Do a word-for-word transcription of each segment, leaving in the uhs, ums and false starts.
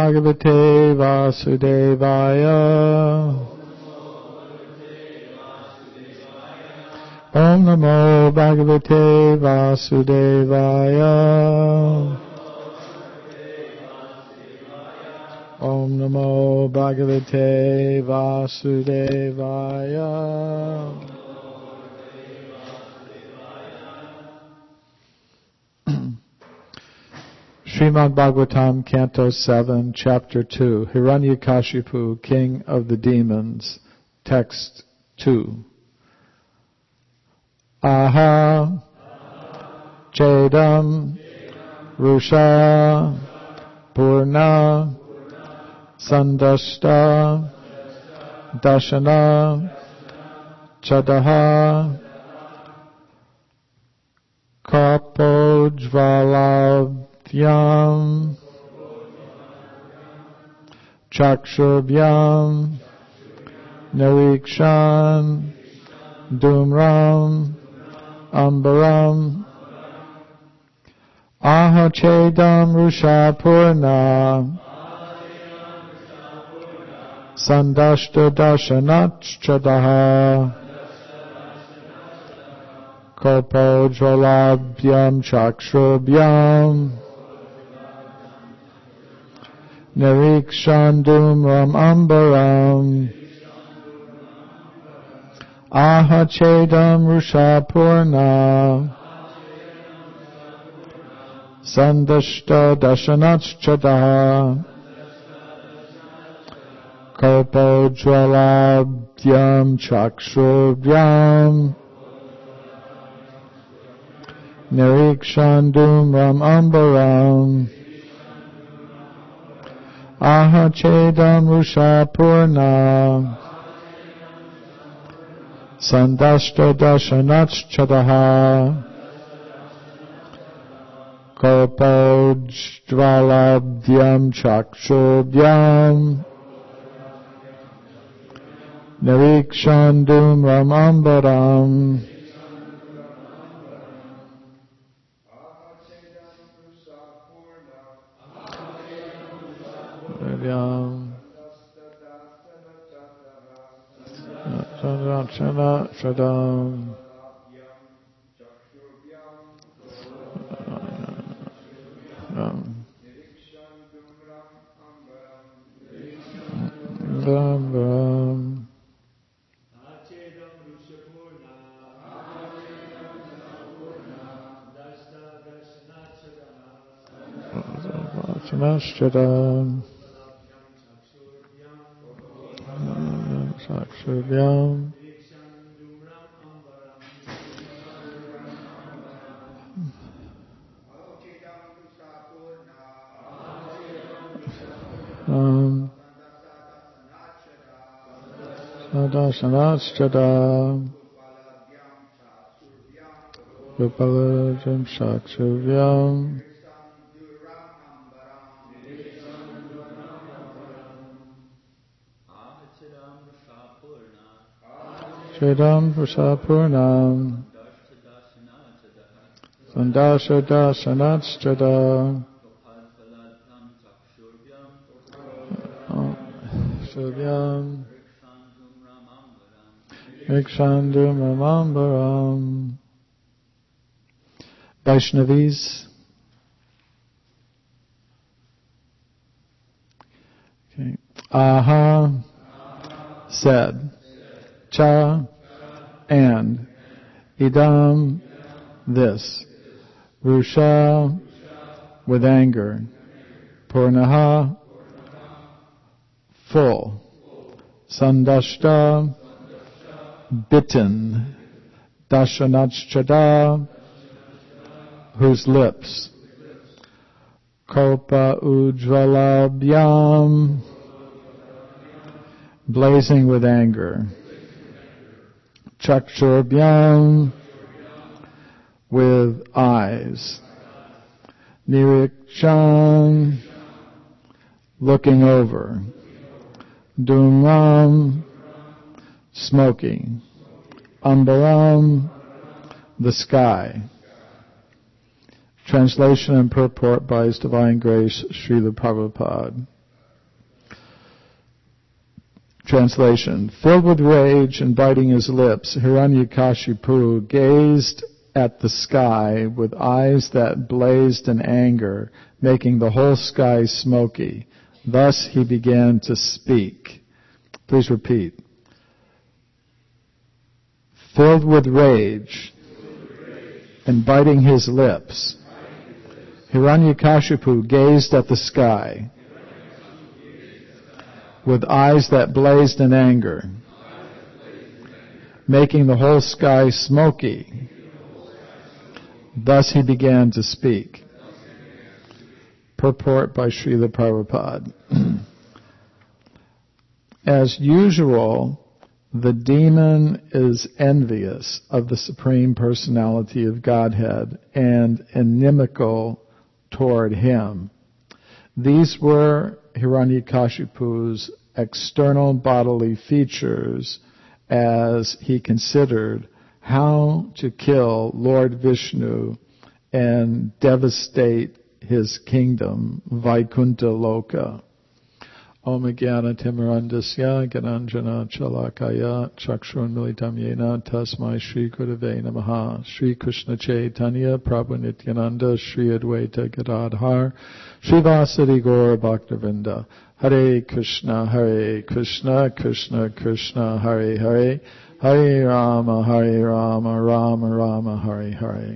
Bhagavate Vasudevaya. Om Namo Bhagavate Vasudevaya. Om Namo Bhagavate Vasudevaya. Srimad Bhagavatam, Canto seven, Chapter two, Hiranyakashipu, King of the Demons, Text two. Aha, Chedam, Rusha, Purna, Sandashta, Dashana, Chadaha, Kapojvalavyam, Chakshurvyam, Narikshan, Dumram, Ambaram, Ahachedam Rushapurna, Sandashta Dashanachadaha, Kopojvalabhyam Chakshurbyam, Narikshandumram Ambaram, Ahachedam Rushapurna, Sandashta Dashanachadaha, Kopojvalabhyam Chakshurvyam, Narikshandumram Ambaram, Ahachedam Rushapurna, Sandashta Dashanachadaha, Kopojvalabhyam Chakshurvyam, Narikshandumram Ambaram, Chana Shadam Dam Chana Chakshurvyam, um, Sadashanachada, Gopalajam Chakshurvyam, Chedam Prasapurnam, Sandasha Dasanachada, Shurvyam, Ikshandum Ramambaram. Vaishnavis, okay. Aha said, Cha and Idam this, Rusha with anger, Purnaha full, Sandashta bitten, Dashanachada whose lips, Kopa Ujvalabhyam blazing with anger, Chakshurvyam with eyes, Nirikshan looking over, Dumram smoking, Ambaram the sky. Translation and purport by His Divine Grace Srila Prabhupada. Translation. Filled with rage and biting his lips, Hiranyakashipu gazed at the sky with eyes that blazed in anger, making the whole sky smoky. Thus he began to speak. Please repeat. Filled with rage and biting his lips, Hiranyakashipu gazed at the sky with eyes that blazed in anger, making the whole sky smoky. Thus he began to speak. Purport by Srila Prabhupada. As usual, the demon is envious of the Supreme Personality of Godhead and inimical toward him. These were Hiranyakashipu's external bodily features as he considered how to kill Lord Vishnu and devastate his kingdom, Vaikuntha Loka. Om Jnana Timirandasya Gananjana Chalakaya Chakshurun Militam Yena Tasmai Shri Gurave Namaha. Shri Krishna Chaitanya Prabhu Nityananda Shri Advaita Gadadhar Shri Vasari Gaura Bhaktavinda. Hare Krishna Hare Krishna Krishna Krishna Hare Hare Hare Rama Hare Rama Rama Rama Hare Hare.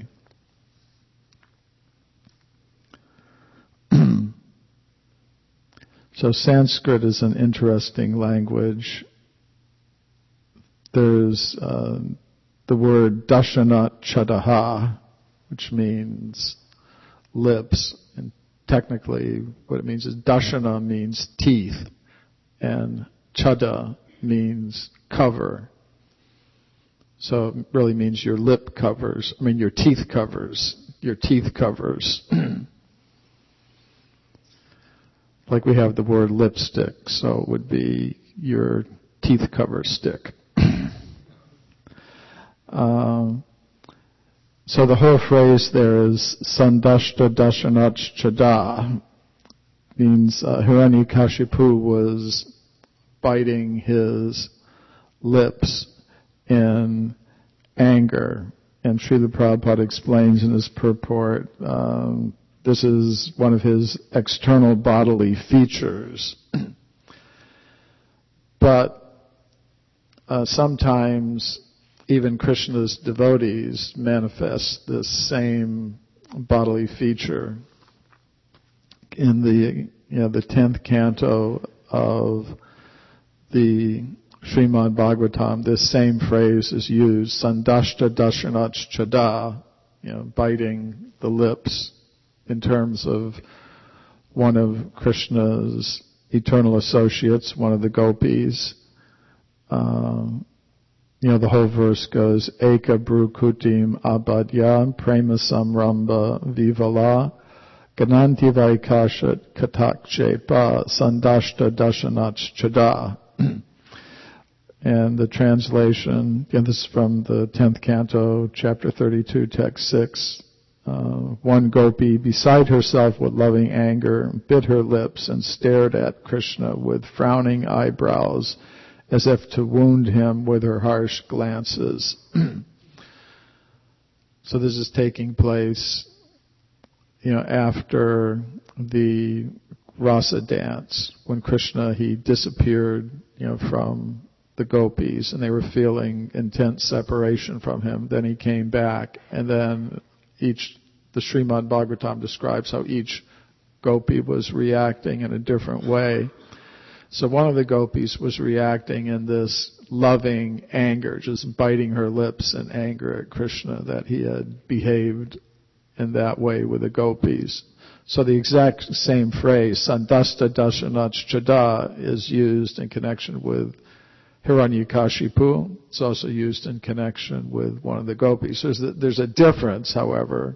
So Sanskrit is an interesting language. There's uh, the word dashanat chadaha, which means lips. And technically what it means is dashana means teeth, and chada means cover. So it really means your lip covers, I mean your teeth covers, your teeth covers. Like we have the word lipstick, so it would be your teeth cover stick. um, so the whole phrase there is sandashta dashanach chada, means uh, Hiranyakashipu was biting his lips in anger. And Srila Prabhupada explains in his purport, um, this is one of his external bodily features. But uh, sometimes even Krishna's devotees manifest this same bodily feature. In the you know the tenth canto of the Srimad Bhagavatam, this same phrase is used: Sandashta dashanach chada, you know, biting the lips, in terms of one of Krishna's eternal associates, one of the gopis. Um, you know, the whole verse goes, Eka Brukutim Abadya Prema Samramba Vivala Gananti Vaikashat Katakchepa Sandashta Dashanach Chada. And the translation, and this is from the tenth canto, chapter thirty-two, text six. Uh, one gopi, beside herself with loving anger, bit her lips and stared at Krishna with frowning eyebrows, as if to wound him with her harsh glances. So this is taking place, you know, after the rasa dance, when Krishna, he disappeared, you know, from the gopis, and they were feeling intense separation from him. Then he came back, and then each, the Srimad Bhagavatam describes how each gopi was reacting in a different way. So one of the gopis was reacting in this loving anger, just biting her lips in anger at Krishna that he had behaved in that way with the gopis. So the exact same phrase, Sandasta Dashanach Chada, is used in connection with Hiranyakashipu. It's also used in connection with one of the gopis. So there's a, there's a difference, however.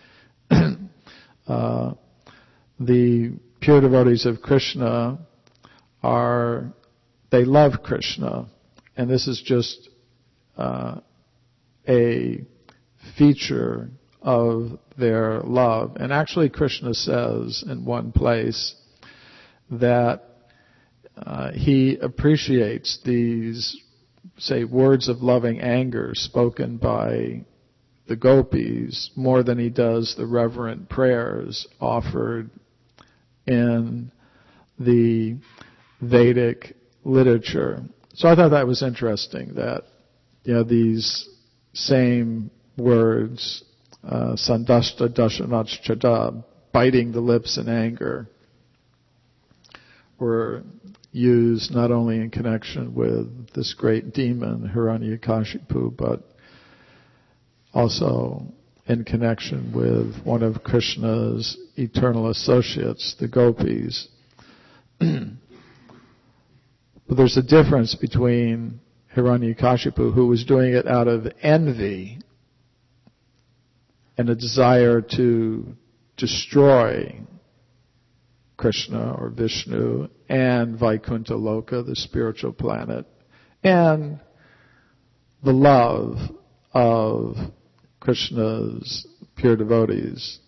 uh, the pure devotees of Krishna are, they love Krishna, and this is just uh, a feature of their love. And actually Krishna says in one place that uh, he appreciates these, say, words of loving anger spoken by the gopis more than he does the reverent prayers offered in the Vedic literature. So I thought that was interesting that, you know, these same words, uh, sandashta dashanachchada, biting the lips in anger, were used not only in connection with this great demon, Hiranyakashipu, but also in connection with one of Krishna's eternal associates, the gopis. But there's a difference between Hiranyakashipu, who was doing it out of envy and a desire to destroy Krishna or Vishnu and Vaikuntha Loka, the spiritual planet, and the love of Krishna's pure devotees.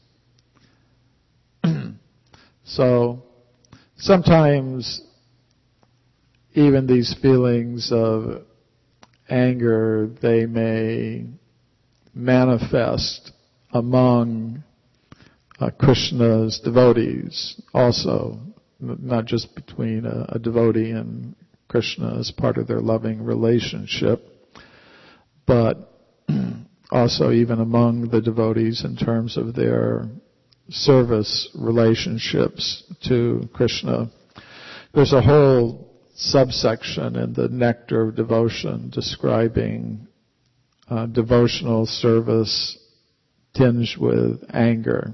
So sometimes even these feelings of anger, they may manifest among uh, Krishna's devotees also, not just between a, a devotee and Krishna as part of their loving relationship, but also even among the devotees in terms of their service relationships to Krishna. There's a whole subsection in the Nectar of Devotion describing uh, devotional service tinged with anger.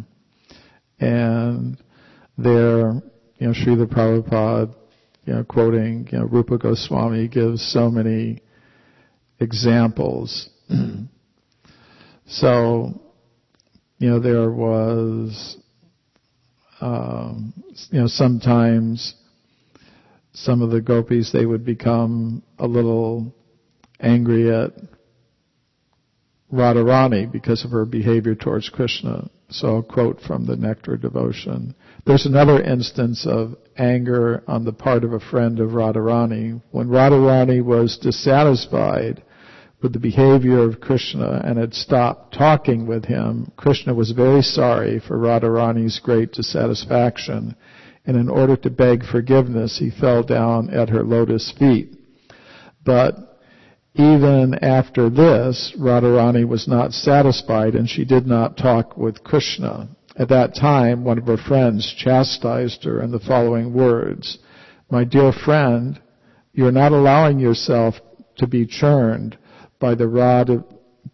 And there, you know, Srila Prabhupada, you know, quoting, you know, Rupa Goswami gives so many examples. So, you know, there was, um, you know, sometimes some of the gopis, they would become a little angry at Radharani because of her behavior towards Krishna. So a quote from the Nectar Devotion. There's another instance of anger on the part of a friend of Radharani. When Radharani was dissatisfied with the behavior of Krishna and had stopped talking with him, Krishna was very sorry for Radharani's great dissatisfaction, and in order to beg forgiveness, he fell down at her lotus feet. But even after this, Radharani was not satisfied, and she did not talk with Krishna. At that time, one of her friends chastised her in the following words: "My dear friend, you are not allowing yourself to be churned by the rod of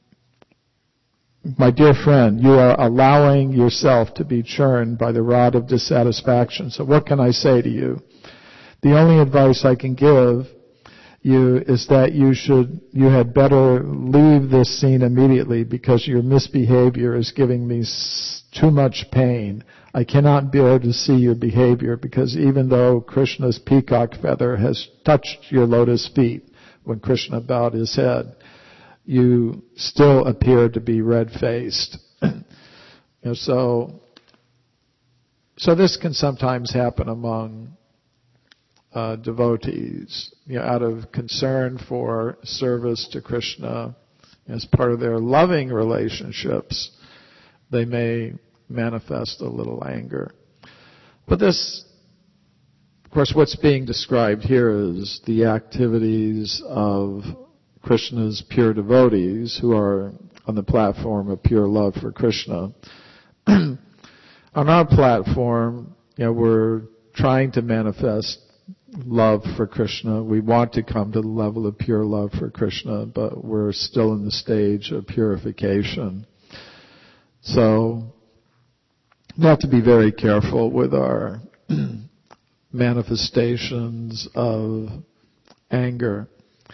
My dear friend, you are allowing yourself to be churned by the rod of dissatisfaction. So what can I say to you? The only advice I can give you is that you should, you had better leave this scene immediately, because your misbehavior is giving me too much pain. I cannot bear to see your behavior, because even though Krishna's peacock feather has touched your lotus feet when Krishna bowed his head, you still appear to be red-faced." You know, so, so this can sometimes happen among uh, devotees, you know, out of concern for service to Krishna as part of their loving relationships. They may manifest a little anger. But this, of course, what's being described here is the activities of Krishna's pure devotees who are on the platform of pure love for Krishna. On our platform, you know, we're trying to manifest love for Krishna. We want to come to the level of pure love for Krishna, but we're still in the stage of purification. So we have to be very careful with our manifestations of anger.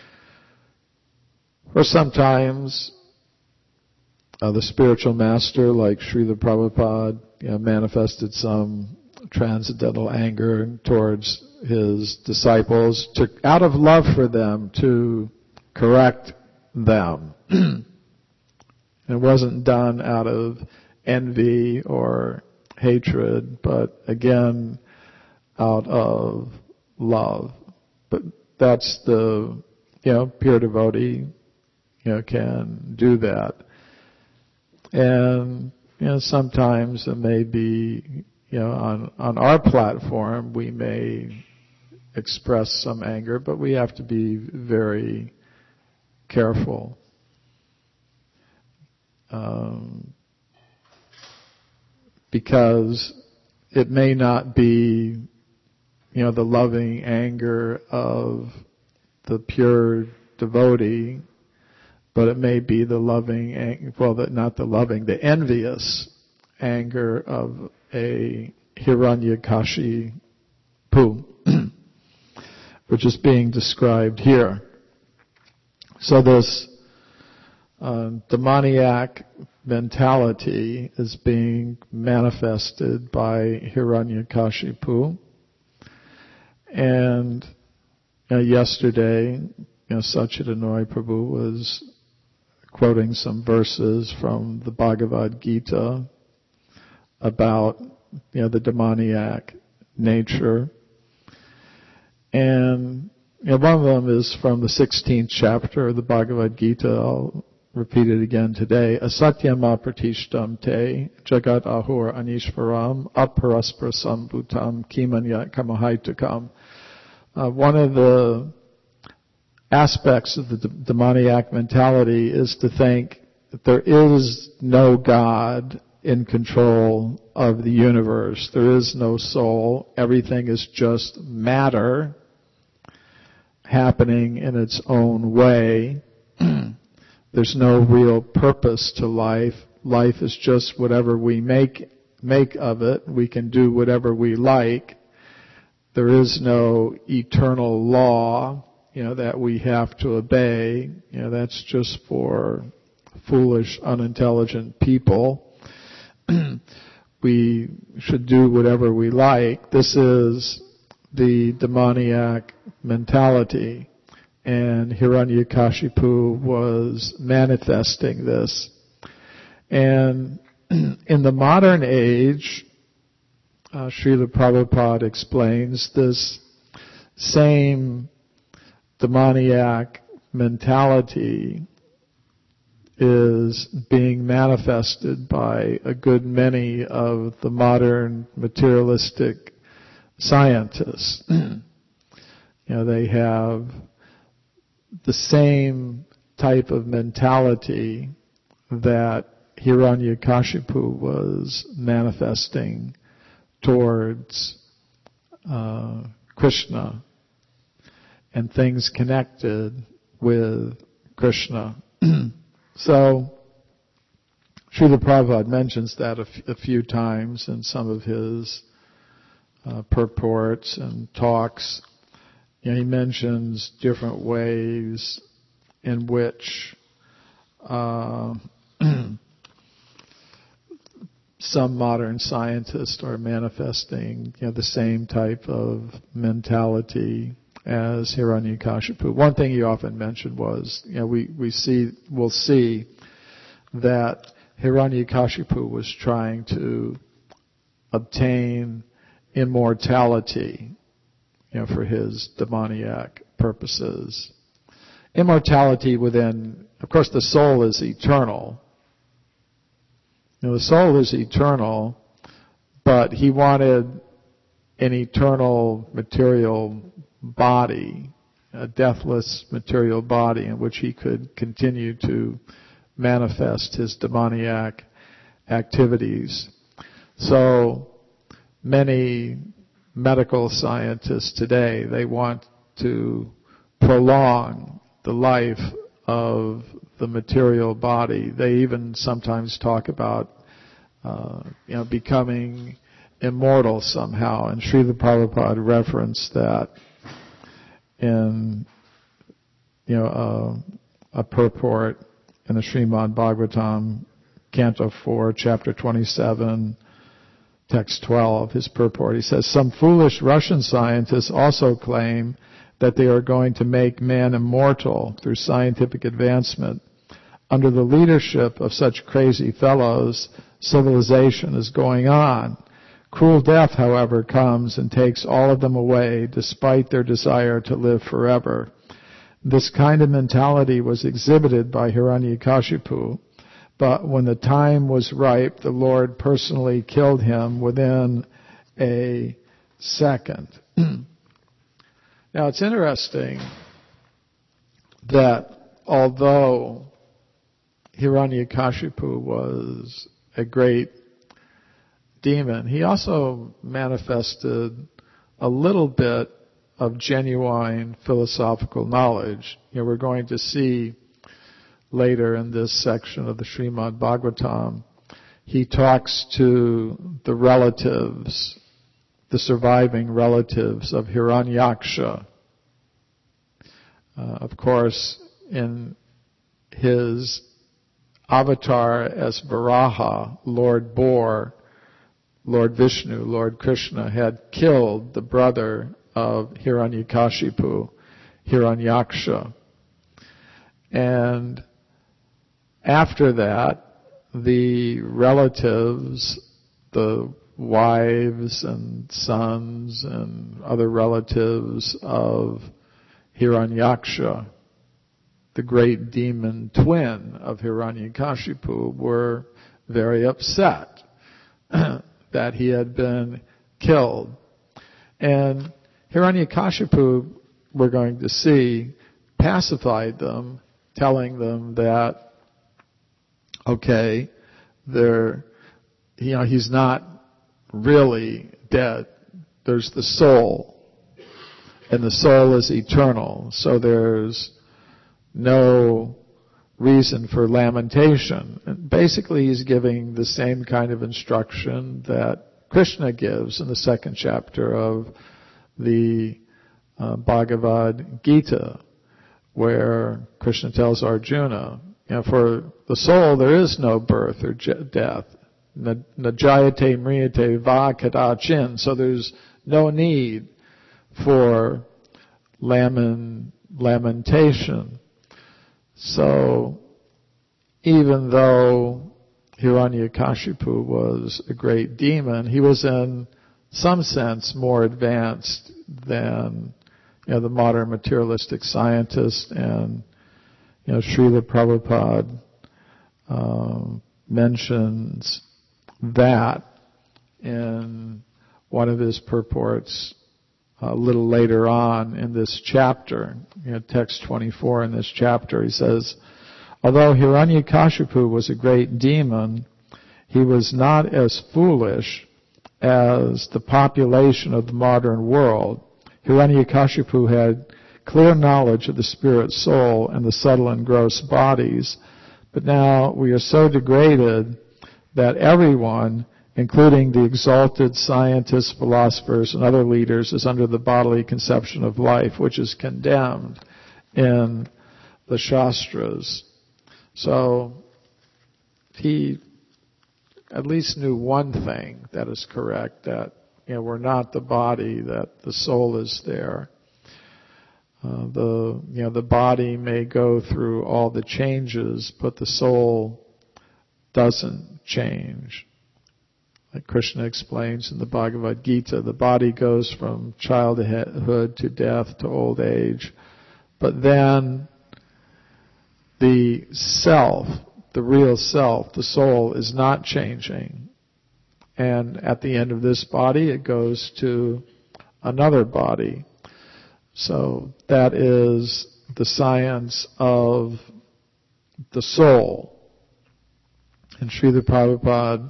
Or sometimes uh, the spiritual master, like Srila Prabhupada, you know, manifested some transcendental anger towards his disciples, to, out of love for them, to correct them. It wasn't done out of envy or hatred, but again, out of love. But that's the, you know, pure devotee, you know, can do that. And, you know, sometimes it may be, you know, on, on our platform we may express some anger, but we have to be very careful. Um, because it may not be, you know, the loving anger of the pure devotee, but it may be the loving, well, the, not the loving, the envious anger of a Hiranyakashipu, which is being described here. So this uh, demoniac mentality is being manifested by Hiranyakashipu. And uh, yesterday, you know, Satchidananda Prabhu was quoting some verses from the Bhagavad Gita about, you know, the demoniac nature. And you know, one of them is from the sixteenth chapter of the Bhagavad Gita. I'll repeat it again today. Asatyam apratishtam te jagat ahur anishvaram aparaspra sambhutam kimanya kamahaitukam. Uh, one of the aspects of the d- demoniac mentality is to think that there is no God in control of the universe. There is no soul. Everything is just matter happening in its own way. There's no real purpose to life. Life is just whatever we make make of it. We can do whatever we like. There is no eternal law, you know, that we have to obey. You know, that's just for foolish, unintelligent people. We should do whatever we like. This is the demoniac mentality. And Hiranyakashipu was manifesting this. And in the modern age, uh, Srila Prabhupada explains this same demoniac mentality is being manifested by a good many of the modern materialistic scientists. You know, they have the same type of mentality that Hiranyakashipu was manifesting towards uh, Krishna and things connected with Krishna. So, Srila Prabhupada mentions that a, f- a few times in some of his uh, purports and talks. You know, he mentions different ways in which uh, some modern scientists are manifesting, you know, the same type of mentality as Hiranyakashipu. One thing he often mentioned was, you know, we, we see, we'll see that Hiranyakashipu was trying to obtain immortality, you know, for his demoniac purposes. Immortality within, of course, the soul is eternal. You know, the soul is eternal, but he wanted an eternal material body, a deathless material body in which he could continue to manifest his demoniac activities. So many medical scientists today, they want to prolong the life of the material body. They even sometimes talk about uh, you know, becoming immortal somehow. And Srila Prabhupada referenced that in, you know, uh, a purport in the Srimad Bhagavatam, Canto four, Chapter twenty-seven, Text twelve, his purport. He says, some foolish Russian scientists also claim that they are going to make man immortal through scientific advancement. Under the leadership of such crazy fellows, civilization is going on. Cruel death, however, comes and takes all of them away despite their desire to live forever. This kind of mentality was exhibited by Hiranyakashipu, but when the time was ripe, the Lord personally killed him within a second. Now it's interesting that although Hiranyakashipu was a great demon, he also manifested a little bit of genuine philosophical knowledge. You know, we're going to see later in this section of the Srimad Bhagavatam, he talks to the relatives, the surviving relatives of Hiranyaksha. Uh, of course, in his avatar as Varaha, Lord Boar, Lord Vishnu, Lord Krishna, had killed the brother of Hiranyakashipu, Hiranyaksha. And after that, the relatives, the wives and sons and other relatives of Hiranyaksha, the great demon twin of Hiranyakashipu, were very upset that he had been killed. And Hiranyakashipu, we're going to see, pacified them, telling them that, okay, they're, you know, he's not really dead. There's the soul, and the soul is eternal, so there's no reason for lamentation. And basically, he's giving the same kind of instruction that Krishna gives in the second chapter of the uh, Bhagavad Gita, where Krishna tells Arjuna, you know, for the soul there is no birth or j- death. Najayate mriyate va kadachin. So there's no need for lament, lamentation. So even though Hiranyakashipu was a great demon, he was in some sense more advanced than, you know, the modern materialistic scientist. And, you know, Srila Prabhupada um, mentions that in one of his purports a little later on in this chapter, you know, text twenty-four in this chapter. He says, although Hiranyakashipu was a great demon, he was not as foolish as the population of the modern world. Hiranyakashipu had clear knowledge of the spirit soul and the subtle and gross bodies, but now we are so degraded that everyone, including the exalted scientists, philosophers, and other leaders, is under the bodily conception of life, which is condemned in the Shastras. So he at least knew one thing that is correct, that, you know, we're not the body, that the soul is there. Uh, the, you know, the body may go through all the changes, but the soul doesn't change. Like Krishna explains in the Bhagavad Gita, the body goes from childhood to death to old age, but then the self, the real self, the soul, is not changing. And at the end of this body, it goes to another body. So that is the science of the soul. And Srila Prabhupada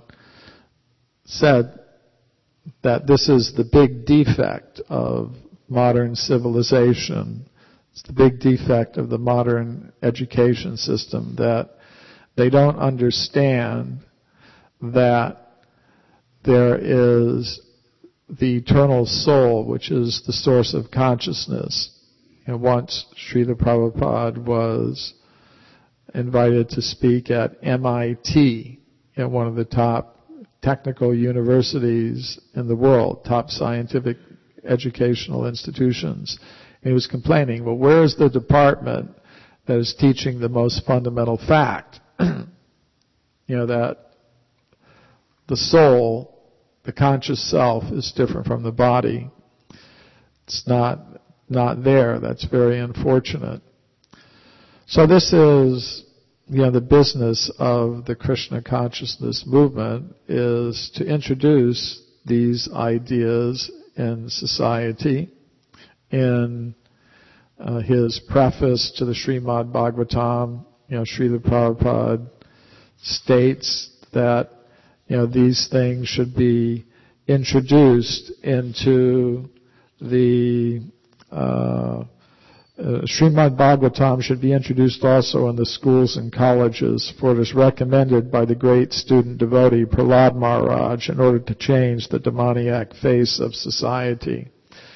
said that this is the big defect of modern civilization. It's the big defect of the modern education system, that they don't understand that there is the eternal soul, which is the source of consciousness. And once Srila Prabhupada was invited to speak at M I T, at one of the top technical universities in the world, top scientific educational institutions. And he was complaining, well, where is the department that is teaching the most fundamental fact? You know, that the soul the conscious self is different from the body. It's not not there. That's very unfortunate. So this is, you know, the business of the Krishna consciousness movement, is to introduce these ideas in society. In uh, his preface to the Srimad Bhagavatam, you know, Srila Prabhupada states that, you know, these things should be introduced into the uh, uh, Srimad Bhagavatam should be introduced also in the schools and colleges, for it is recommended by the great student devotee Prahlad Maharaj in order to change the demoniac face of society.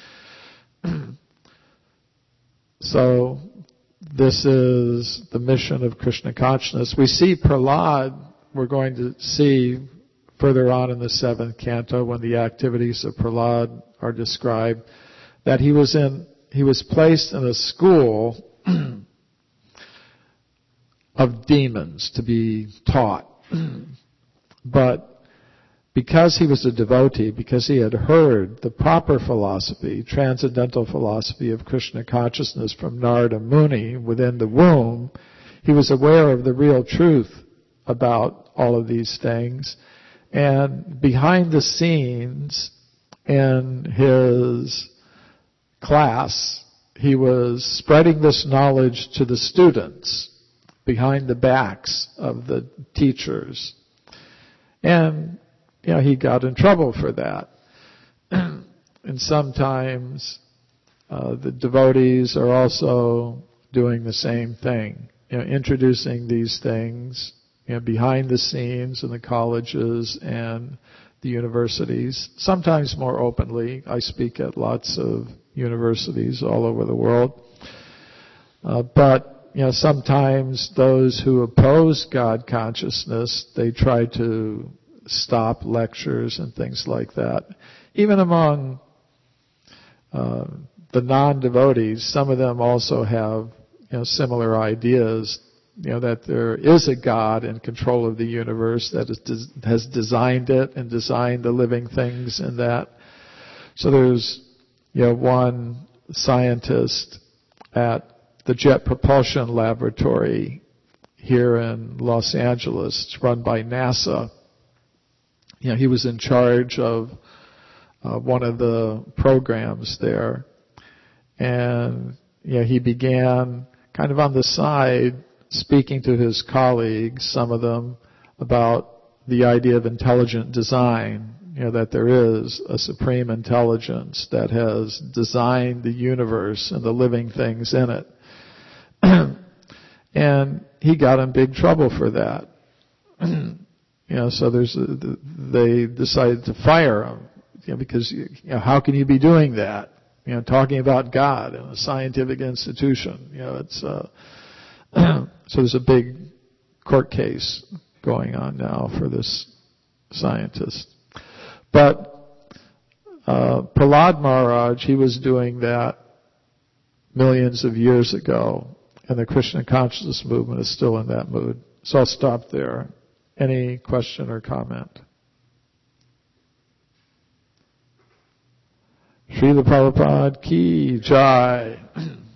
So this is the mission of Krishna consciousness. We see Prahlad, we're going to see further on in the seventh canto when the activities of Prahlad are described, that he was in he was placed in a school of demons to be taught. But because he was a devotee, because he had heard the proper philosophy, transcendental philosophy of Krishna consciousness from Narada Muni within the womb, he was aware of the real truth about all of these things. And behind the scenes in his class, he was spreading this knowledge to the students behind the backs of the teachers. And, you know, he got in trouble for that. And sometimes uh, the devotees are also doing the same thing, you know, introducing these things, you know, behind the scenes in the colleges and the universities, sometimes more openly. I speak at lots of universities all over the world. Uh, but, you know, sometimes those who oppose God consciousness, they try to stop lectures and things like that. Even among uh, the non-devotees, some of them also have, you know, similar ideas, you know, that there is a God in control of the universe that is des- has designed it and designed the living things in that. So there's, you know, one scientist at the Jet Propulsion Laboratory here in Los Angeles. It's run by NASA. You know, he was in charge of uh, one of the programs there. And, you know, he began kind of on the side speaking to his colleagues, some of them, about the idea of intelligent design, you know, that there is a supreme intelligence that has designed the universe and the living things in it. And he got in big trouble for that. You know, so there's a, they decided to fire him, you know, because, you know, how can you be doing that? You know, talking about God in a scientific institution. You know, it's uh, so there's a big court case going on now for this scientist. But uh, Prahlad Maharaj, he was doing that millions of years ago, and the Krishna consciousness movement is still in that mood. So I'll stop there. Any question or comment? Srila Prabhupada ki jai.